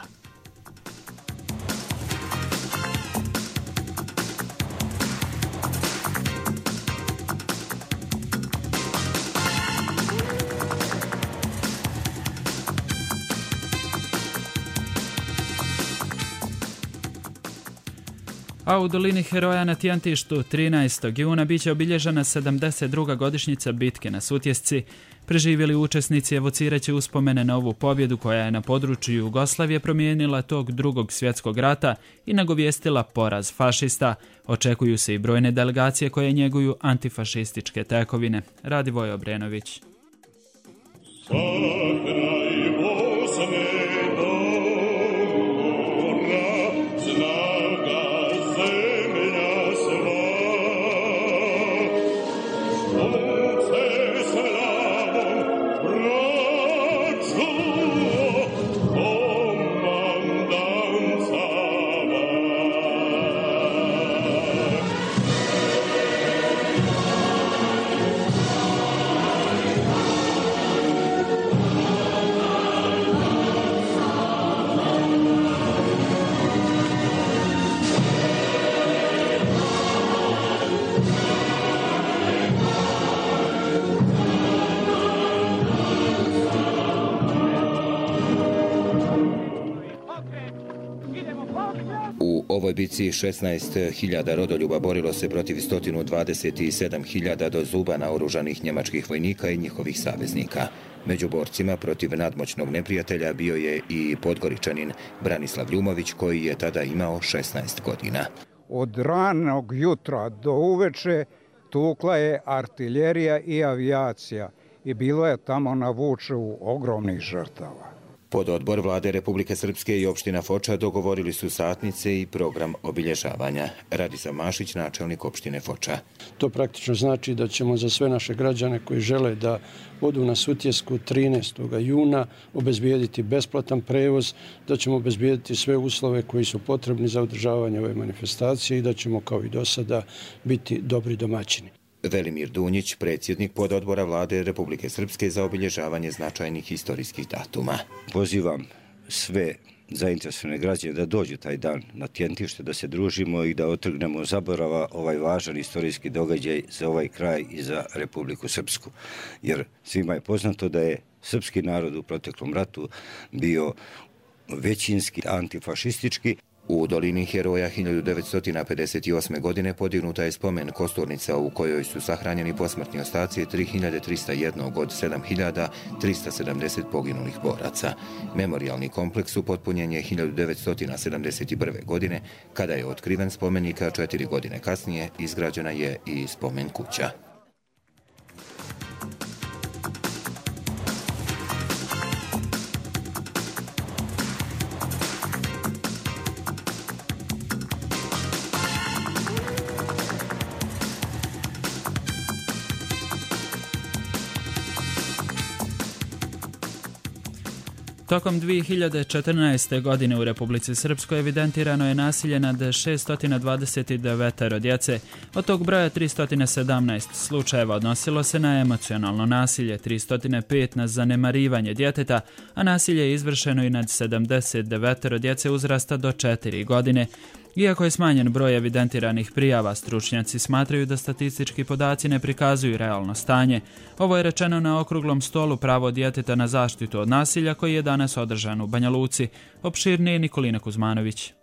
A u dolini Heroja na Tijentištu trinaestog juna biće obilježena sedamdeset druga godišnjica bitke na Sutjesci. Preživjeli učesnici evociraće uspomene na ovu pobjedu koja je na području Jugoslavije promijenila tog drugog svjetskog rata i nagovijestila poraz fašista. Očekuju se i brojne delegacije koje njeguju antifašističke tekovine. Radivoj Obrenović. U ovoj bici šesnaest hiljada rodoljuba borilo se protiv sto dvadeset sedam hiljada do zuba naoružanih njemačkih vojnika i njihovih saveznika. Među borcima protiv nadmoćnog neprijatelja bio je i Podgoričanin Branislav Ljumović, koji je tada imao šesnaest godina. Od ranog jutra do uveče tukla je artiljerija i avijacija i bilo je tamo na Vučevu ogromnih žrtava. Pododbor Vlade Republike Srpske i opština Foča dogovorili su satnice i program obilježavanja. Radislav Mašić, načelnik opštine Foča. To praktično znači da ćemo za sve naše građane koji žele da odu na Sutjesku trinaestog juna obezbijediti besplatan prevoz, da ćemo obezbijediti sve uslove koji su potrebni za održavanje ove manifestacije i da ćemo kao i do sada biti dobri domaćini. Velimir Dunjić, predsjednik pododbora vlade Republike Srpske za obilježavanje značajnih historijskih datuma. Pozivam sve zainteresovane građane da dođu taj dan na Tjentište, da se družimo i da otrgnemo zaborava ovaj važan istorijski događaj za ovaj kraj i za Republiku Srpsku. Jer svima je poznato da je srpski narod u proteklom ratu bio većinski antifašistički. U dolini Heroja hiljadu devetsto pedeset osme. godine podignuta je spomen kosturnica u kojoj su sahranjeni posmrtni ostaci tri hiljade trista jedan od sedam hiljada trista sedamdeset poginulih boraca. Memorijalni kompleks upotpunjen je hiljadu devetsto sedamdeset prve. godine, kada je otkriven spomenik, a četiri godine kasnije izgrađena je i spomen kuća. Tokom dvije hiljade četrnaeste. godine u Republici Srpskoj evidentirano je nasilje nad šesto dvadeset devet djece. Od tog broja tristo sedamnaest slučajeva odnosilo se na emocionalno nasilje, tristo pet na zanemarivanje djeteta, a nasilje je izvršeno i nad sedamdeset devet djece uzrasta do četiri godine. Iako je smanjen broj evidentiranih prijava, stručnjaci smatraju da statistički podaci ne prikazuju realno stanje. Ovo je rečeno na okruglom stolu Pravo djeteta na zaštitu od nasilja koji je danas održan u Banja Luci. Opširnije Nikolina Kuzmanović.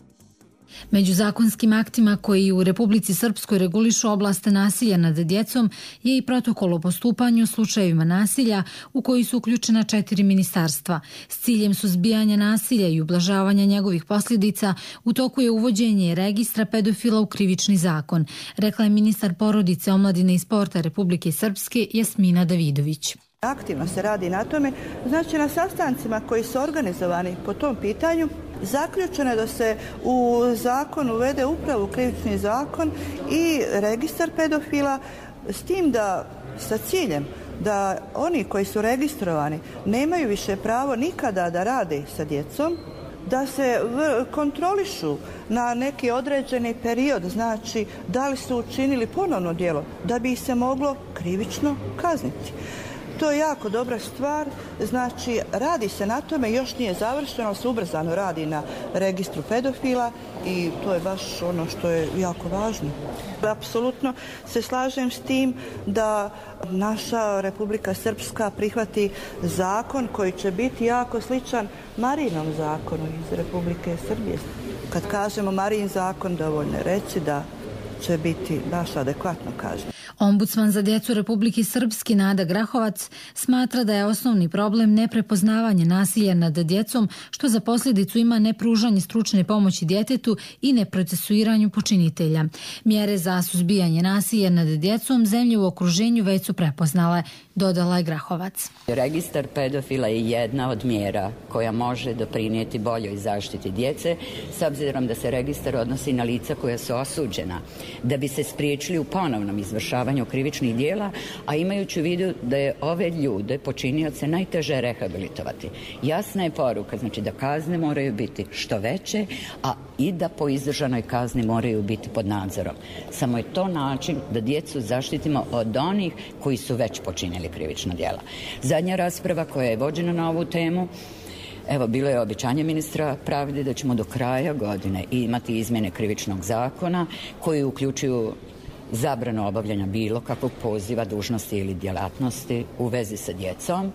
Među zakonskim aktima koji u Republici Srpskoj regulišu oblast nasilja nad djecom je i protokol o postupanju u slučajevima nasilja u koji su uključena četiri ministarstva. S ciljem suzbijanja nasilja i ublažavanja njegovih posljedica u toku je uvođenje registra pedofila u krivični zakon, rekla je ministar porodice, omladine i sporta Republike Srpske Jasmina Davidović. Aktivno se radi na tome, znači na sastancima koji su organizovani po tom pitanju, zaključeno je da se u zakon uvede upravo krivični zakon i registar pedofila, s tim da sa ciljem da oni koji su registrovani nemaju više pravo nikada da rade sa djecom, da se kontrolišu na neki određeni period, znači da li su učinili ponovno djelo, da bi ih se moglo krivično kazniti. To je jako dobra stvar, znači radi se na tome, još nije završeno, ali se ubrzano radi na registru pedofila i to je baš ono što je jako važno. Apsolutno se slažem s tim da naša Republika Srpska prihvati zakon koji će biti jako sličan Marijinom zakonu iz Republike Srbije. Kad kažemo Marijin zakon, dovoljno je reći da će biti baš adekvatno kažem. Ombudsman za djecu Republike Srpske Nada Grahovac smatra da je osnovni problem neprepoznavanje nasilja nad djecom, što za posljedicu ima nepružanje stručne pomoći djetetu i neprocesuiranju počinitelja. Mjere za suzbijanje nasilja nad djecom zemlje u okruženju već su prepoznale, dodala je Grahovac. Registar pedofila je jedna od mjera koja može doprinijeti boljoj zaštiti djece, s obzirom da se registar odnosi na lica koja su osuđena, da bi se spriječili u ponovnom izvršavanju krivičnih dijela, a imajući u vidu da je ove ljude, počinioce, najteže rehabilitovati. Jasna je poruka, znači da kazne moraju biti što veće, a i da po izdržanoj kazni moraju biti pod nadzorom. Samo je to način da djecu zaštitimo od onih koji su već počinili krivična djela. Zadnja rasprava koja je vođena na ovu temu, evo, bilo je obećanje ministra pravde da ćemo do kraja godine imati izmjene krivičnog zakona koji uključuju zabranu obavljanja bilo kakvog poziva, dužnosti ili djelatnosti u vezi sa djecom,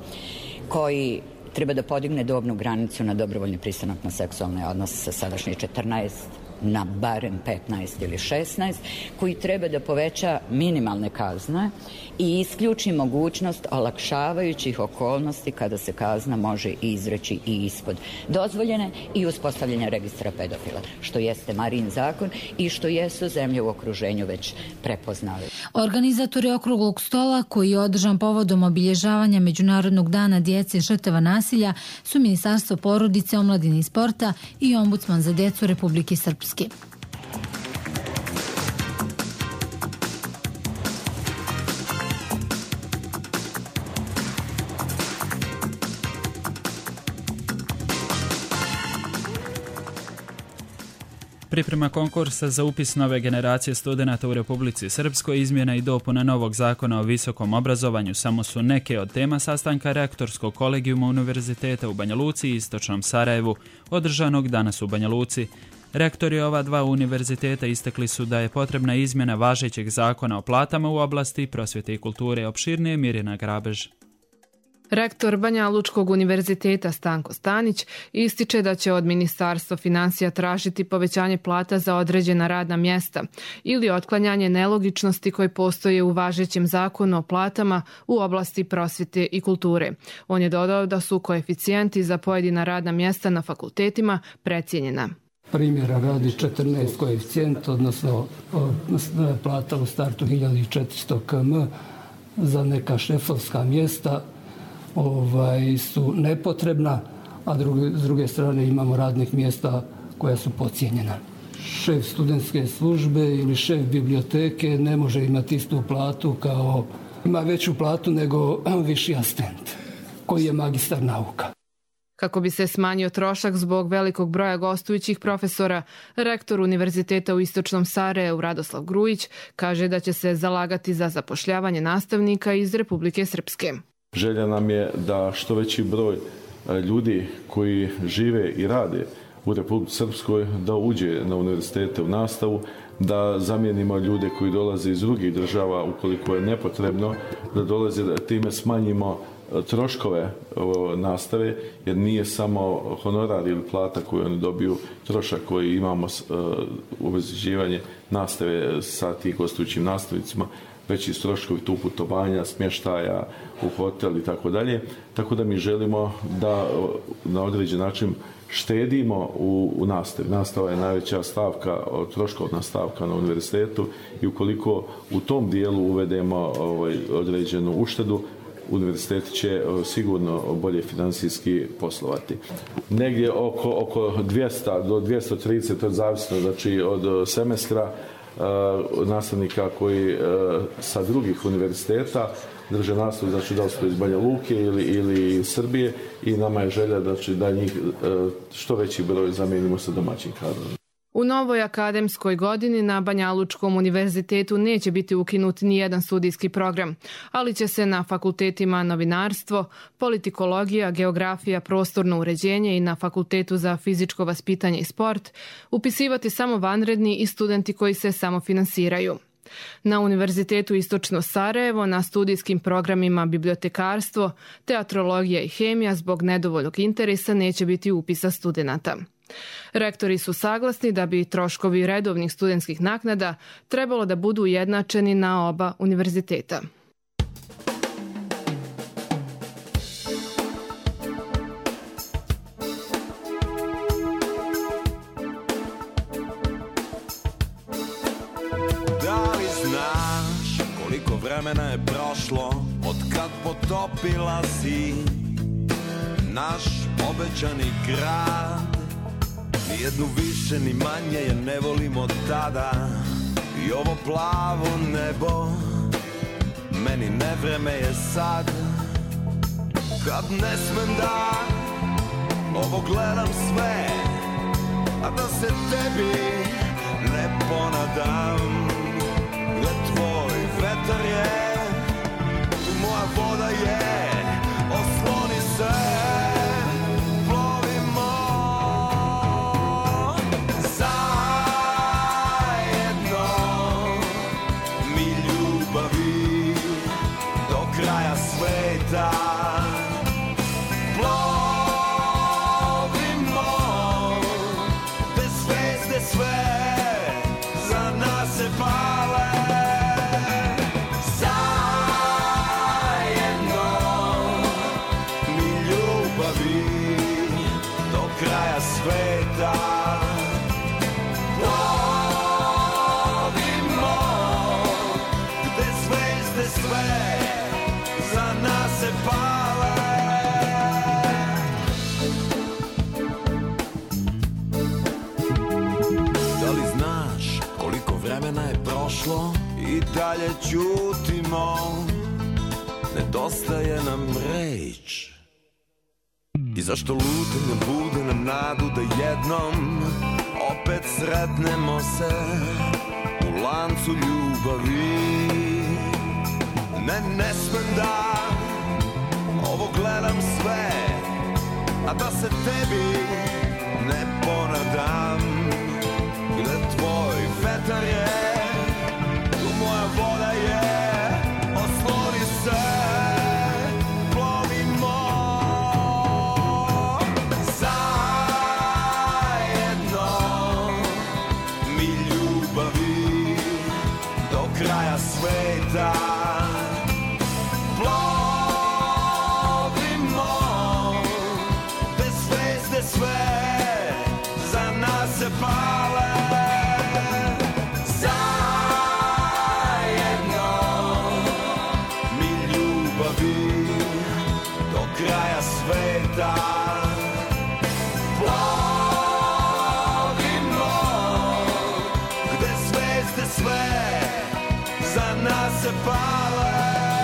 koji treba da podigne dobnu granicu na dobrovoljni pristanak na seksualne odnose sa sadašnje četrnaest na barem petnaest ili šesnaest, koji treba da poveća minimalne kazne i isključi mogućnost olakšavajućih okolnosti kada se kazna može izreći i ispod dozvoljene i uspostavljanja registra pedofila, što jeste Marijin zakon i što jesu zemlje u okruženju već prepoznali. Organizatori okruglog stola, koji je održan povodom obilježavanja Međunarodnog dana djece žrtava nasilja, su Ministarstvo porodice, omladine i sporta i Ombudsman za djecu Republike Srpske. Priprema konkursa za upis nove generacije studenata u Republici Srpskoj, izmjena i dopuna novog zakona o visokom obrazovanju samo su neke od tema sastanka rektorskog kolegijuma Univerziteta u Banja Luci i Istočnom Sarajevu, održanog danas u Banja Luci. Rektori ova dva univerziteta istakli su da je potrebna izmjena važećeg zakona o platama u oblasti prosvjete i kulture. Opširnije Mirjana Grabež. Rektor Banja Lučkog univerziteta Stanko Stanić ističe da će od Ministarstva financija tražiti povećanje plata za određena radna mjesta ili otklanjanje nelogičnosti koje postoje u važećem zakonu o platama u oblasti prosvjete i kulture. On je dodao da su koeficijenti za pojedina radna mjesta na fakultetima precijenjena. Primjera radi četrnaest koeficijent, odnosno plata u startu hiljadu četiristo km za neka šefovska mjesta ovaj, su nepotrebna, a druge, s druge strane imamo radnih mjesta koja su podcijenjena. Šef studentske službe ili šef biblioteke ne može imati istu platu kao, ima veću platu nego viši asistent koji je magistar nauka. Kako bi se smanjio trošak zbog velikog broja gostujućih profesora, rektor Univerziteta u Istočnom Sarajevu Radoslav Grujić kaže da će se zalagati za zapošljavanje nastavnika iz Republike Srpske. Želja nam je da što veći broj ljudi koji žive i rade u Republici Srpskoj da uđe na univerzitete u nastavu, da zamijenimo ljude koji dolaze iz drugih država ukoliko je nepotrebno, da dolaze, da time smanjimo troškove nastave, jer nije samo honorar ili plata koju oni dobiju, trošak koji imamo u obezbeđivanje nastave sa tih gostujućim nastavnicima, veći troškovi tu putovanja, smještaja u hotel i tako dalje. Tako da mi želimo da na određen način štedimo u, u nastavi. Nastava je najveća stavka, troškovna stavka na univerzitetu i ukoliko u tom dijelu uvedemo ovaj, određenu uštedu, univerzitet će sigurno bolje finansijski poslovati. Negdje oko, oko dvjesto do dvjesto trideset, to je zavisno znači, od semestra, Uh, nastavnika koji uh, sa drugih univerziteta drže nastavu, znači da li su iz Banja Luke ili, ili iz Srbije, i nama je želja znači, da njih uh, što veći broj zamijenimo sa domaćim kadrom. U novoj akademskoj godini na Banja Lučkom univerzitetu neće biti ukinut ni jedan studijski program, ali će se na fakultetima novinarstvo, politikologija, geografija, prostorno uređenje i na fakultetu za fizičko vaspitanje i sport upisivati samo vanredni i studenti koji se samofinansiraju. Na Univerzitetu Istočno Sarajevo na studijskim programima bibliotekarstvo, teatrologija i hemija zbog nedovoljnog interesa neće biti upisa studenata. Rektori su saglasni da bi troškovi redovnih studentskih naknada trebalo da budu ujednačeni na oba univerziteta. Da li znaš koliko vremena je prošlo od kad potopila si naš obećani grad? Nijednu više ni manje je ne volimo tada, i ovo plavo nebo meni nevreme je sad. Kad ne smem da ovo gledam sve, a da se tebi ne ponadam. Gle, tvoj vetar je, tu moja voda je, osloni se. I dalje ćutimo, nedostaje nam reč. I zašto lutanje bude nam nadu da jednom opet sretnemo se u lancu ljubavi. Ne, ne smem da ovo gledam sve, a da se tebi ne ponadam. Gde tvoj vetar je, tu moja voda je, osloni se, plovimo zajedno, mi ljubavi do kraja sveta. Pale zajedno, mi ljubavi do kraja sveta. Plovimo gde zvezde sve za nas se pale.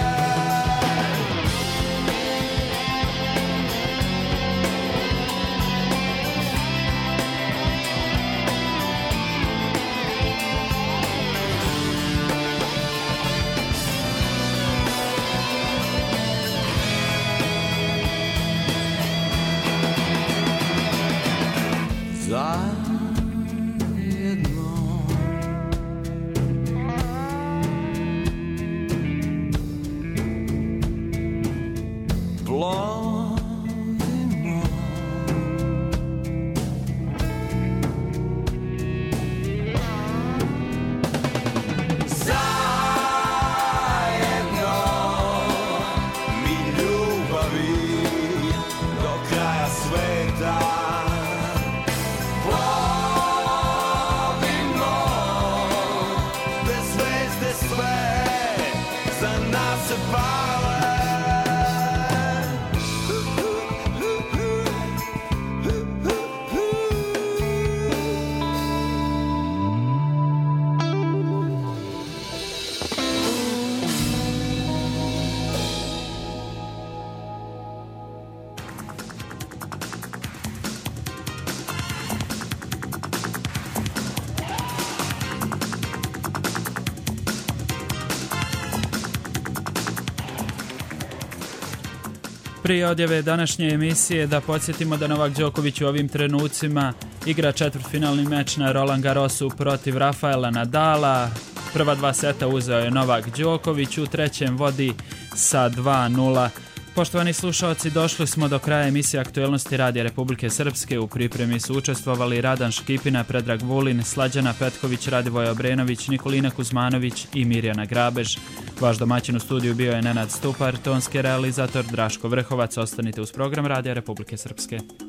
Zajedno plovimo zajedno, mi ljubavi do kraja sveta. Prije odjave današnje emisije da podsjetimo da Novak Đoković u ovim trenucima igra četvrtfinalni meč na Roland Garrosu protiv Rafaela Nadala. Prva dva seta uzeo je Novak Đoković, u trećem vodi sa dva nula. Poštovani slušalci, došli smo do kraja emisije Aktuelnosti Radija Republike Srpske. U pripremi su učestvovali Radan Škipina, Predrag Vulin, Slađana Petković, Radivoj Obrenović, Nikolina Kuzmanović i Mirjana Grabež. Vaš domaćin u studiju bio je Nenad Stupar, tonski realizator Draško Vrhovac. Ostanite uz program Radija Republike Srpske.